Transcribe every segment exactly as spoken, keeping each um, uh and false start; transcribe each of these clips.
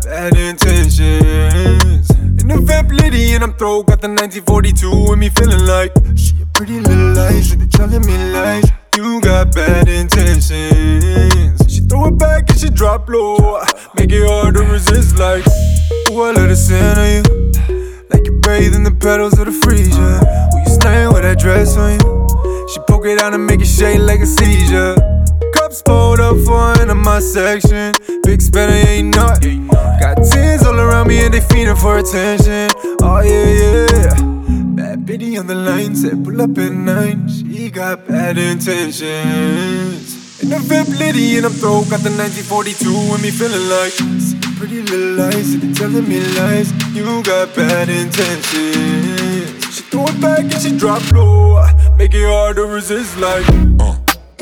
bad intentions. In the Vamp Liddy and I'm throw, got the nineteen forty-two with me feeling like she a pretty little lies, and they telling me lies. You got bad intentions. She throw it back and she drop low, make it hard to resist like, ooh, I let her sin on you, like you bathe in the petals of the freezer. Will you slaying with that dress on you? She poke it out and make it shake like a seizure. Cups pulled up for in my section. Big spender, ain't not. Got teens all around me and they feeding for attention. Oh yeah, yeah. Bad bitty on the line, said pull up at nine. She got bad intentions. In the Vamp Liddy and I'm throw, got the nineteen forty-two with me feeling like, see pretty little lies, and they telling me lies. You got bad intentions. She throw it back and she drop low, make it hard to resist like, uh.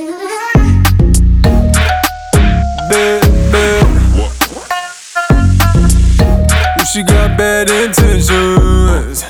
Bad, bad. Ooh, she got bad intentions.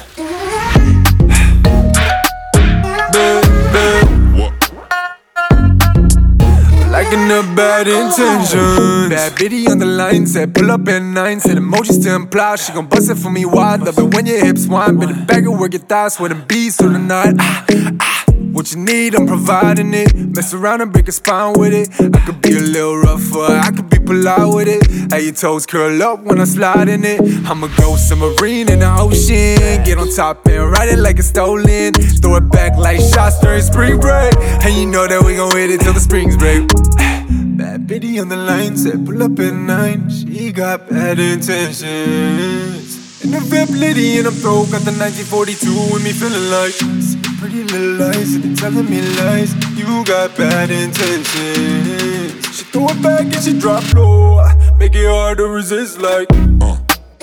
Liking the bad intentions. Bad bitty on the line, said pull up at nine. Said emojis to imply she gon' bust it for me wide. Love it when your hips whine, been a bag of work your thighs, sweat and beats on the night. Ah, ah. What you need, I'm providing it. Mess around and break a spine with it. I could be a little rougher, I could be polite with it. How your toes curl up when I slide in it. I'm a ghost submarine in the ocean. Get on top and ride it like it's stolen. Throw it back like shots during spring break. And you know that we gon' hit it till the springs break. Bad bitty on the line, said pull up at nine. She got bad intentions. In the Vamp Liddy and I'm throw, got the nineteen forty-two with me feeling like, see pretty little lies, and they telling me lies. You got bad intentions. She throw it back and she drop low, make it hard to resist like, uh.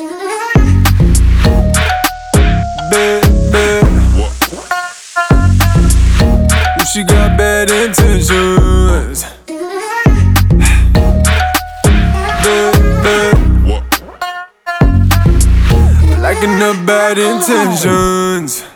Bad, bad. Ooh, she got bad intentions. Liking the bad intentions.